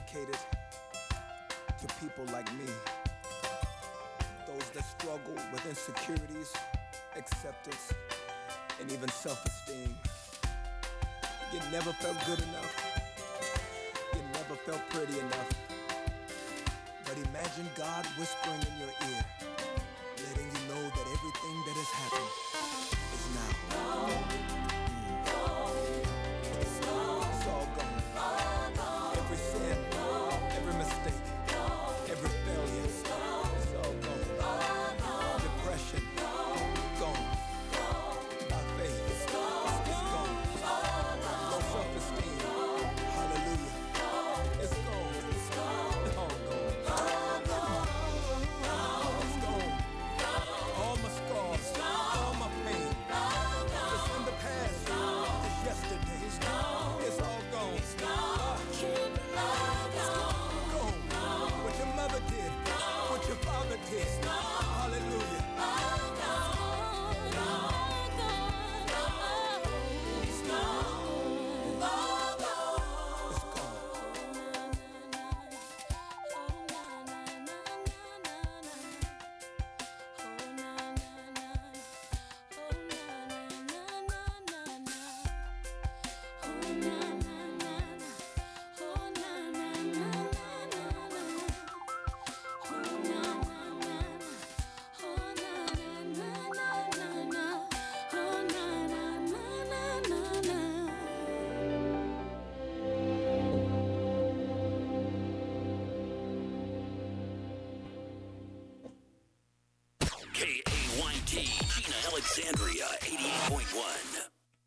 dedicated to people like me, those that struggle with insecurities, acceptance, and even self-esteem. You never felt good enough. You never felt pretty enough. But imagine God whispering in your ear, letting you know that everything that has happened is now. It's all gone. Every sin, every mistake, every failure, it's all gone. Depression, gone. By faith, it's gone. Low self-esteem, hallelujah, it's gone. All gone. It's gone. All my scars, all my pain, it's in the past. It's yesterday. It's all gone. Gone. What your mother did, what your father did. Hallelujah. KAYT, Gina Alexandria, 88.1.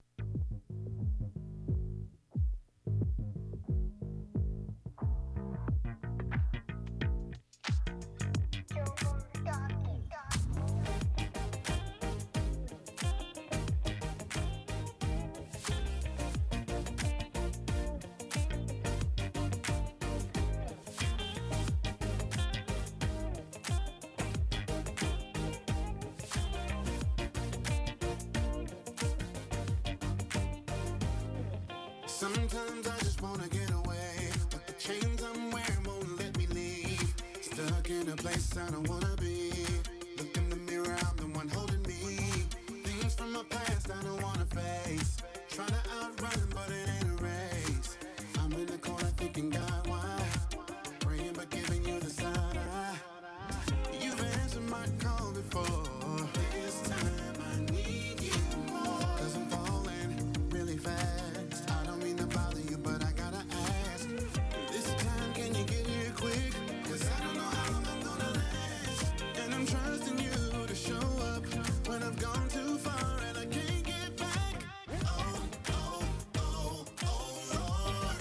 Sometimes I just wanna get away, but the chains I'm wearing won't let me leave. Stuck in a place I don't wanna be. Look in the mirror, I'm the one holding me. Things from my past I don't wanna face. Trying to outrun, but it ain't a race. I'm in the corner thinking, God, why? Praying but giving you the side eye. You've answered my call before. This time I need you more. 'Cause I'm falling really fast. I don't mean to bother you, but I gotta ask. This time, can you get here quick? 'Cause I don't know how long I'm gonna last. And I'm trusting you to show up when I've gone too far and I can't get back. Oh, oh, oh, oh, Lord.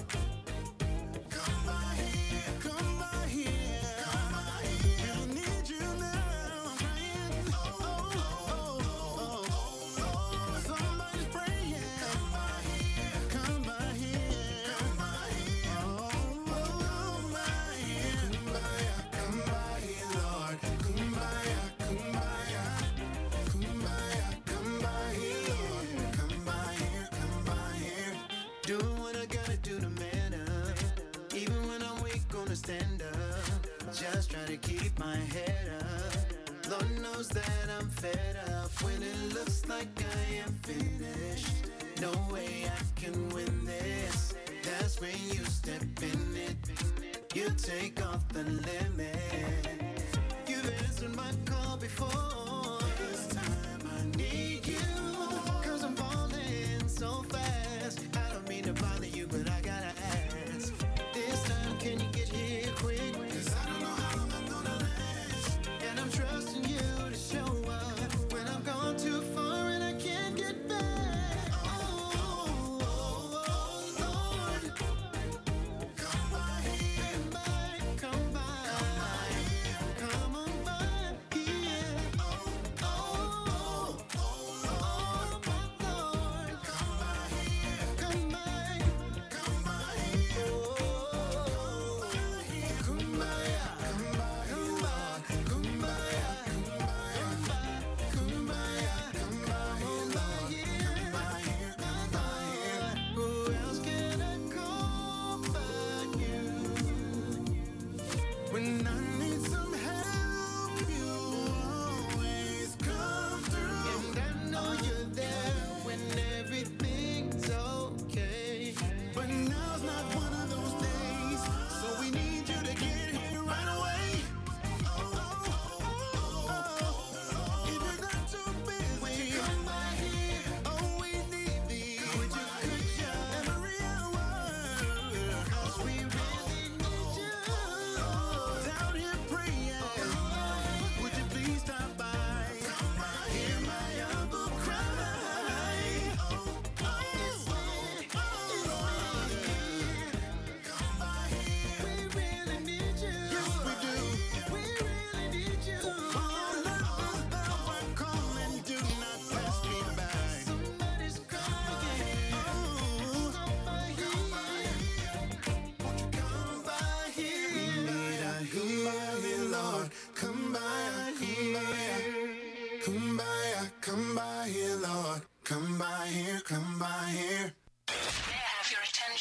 Come by here, come by here, come by here. I need you now, I'm praying. Oh, oh, oh, oh, oh, Lord. Somebody's praying. Come by here, come by here, come by here. Oh, come by here, come by here, Lord. Come by here, come by here. Come by here, come by here, Lord. Come by here, come by here. Doing what I gotta do to man up. Even when I'm weak, gonna stand up. Just try to keep my head up. Lord knows that I'm fed up. When it looks like I am finished, no way I can win this. That's when you step in it. You take off the limit. You've answered my call before. This time I need you. 'Cause I'm falling so fast. I don't mean to bother you, but I gotta ask. This time, can you get here quick? 'Cause I don't know how long I'm gonna last. And I'm trusting you to show up when I've gone too far and I can't get back. Oh, oh, oh, Lord. Come by here. Come by here. Come on by here. Oh, oh, oh, oh, Lord.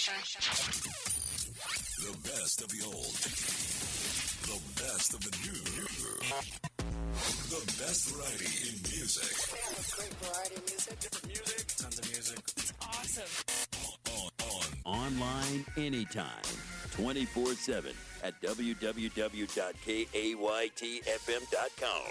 The best of the old. The best of the new. The best variety in music. We have a great variety of music. Different music. Tons of music. It's awesome. Online anytime. 24/7 at www.kaytfm.com.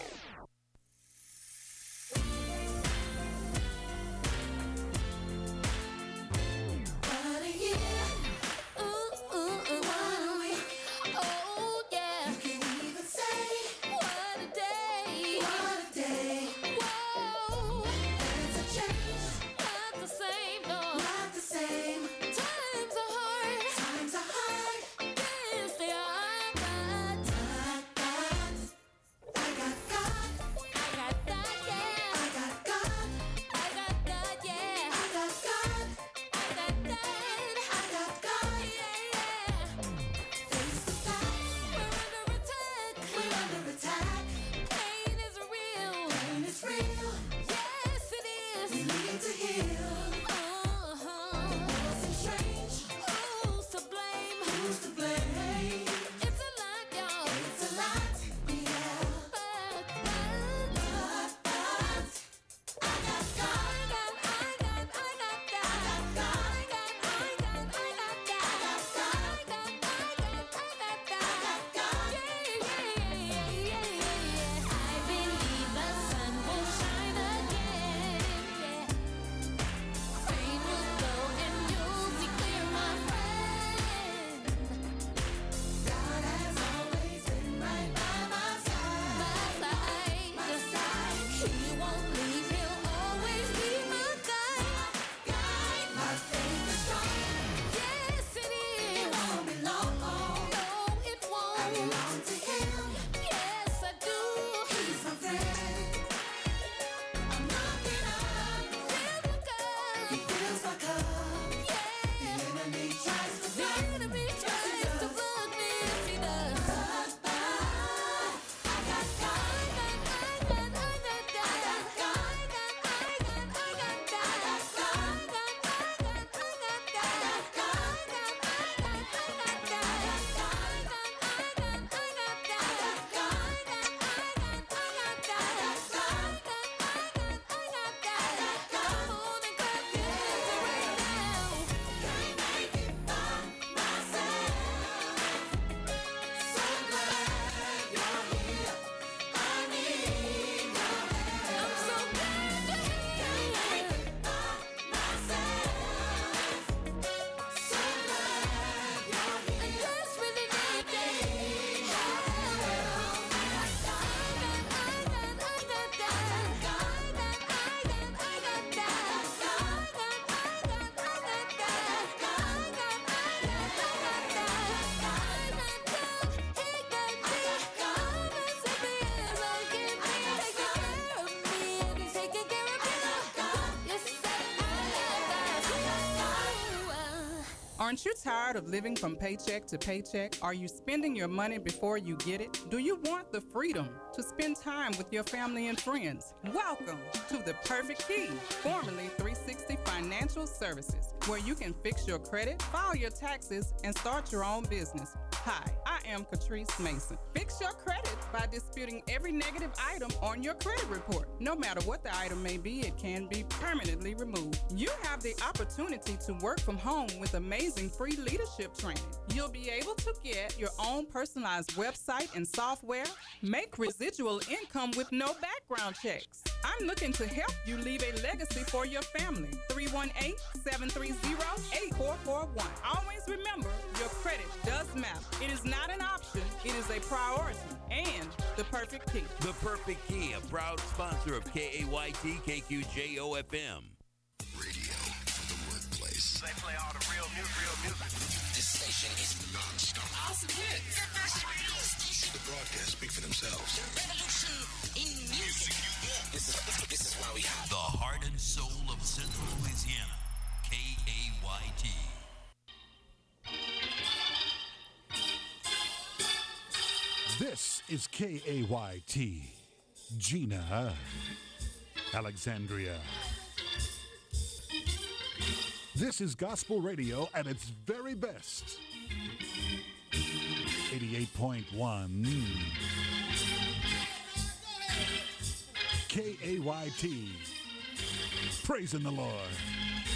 Aren't you tired of living from paycheck to paycheck? Are you spending your money before you get it? Do you want the freedom to spend time with your family and friends? Welcome to The Perfect Key, formerly 360 Financial Services, where you can fix your credit, file your taxes, and start your own business. Hi, I am Catrice Mason. Fix your credit by disputing every negative item on your credit report. No matter what the item may be, it can be permanently removed. You have the opportunity to work from home with amazing free leadership training. You'll be able to get your own personalized website and software, make residual income with no background checks. I'm looking to help you leave a legacy for your family. 318-730-8441. Always remember, your credit does matter. It is not an option, it is a priority. And The Perfect Key. The Perfect Key, a proud sponsor of KAYT KQJO-FM. Radio for the workplace. They play all the real music. This station is non-stop. Awesome hits. The best radio station. The broadcasts speak for themselves. The revolution in music. This is why we have The heart and soul of Central Louisiana, KAYT. This is KAYT, Gina, Alexandria. This is gospel radio at its very best. 88.1 KAYT. Praising the Lord.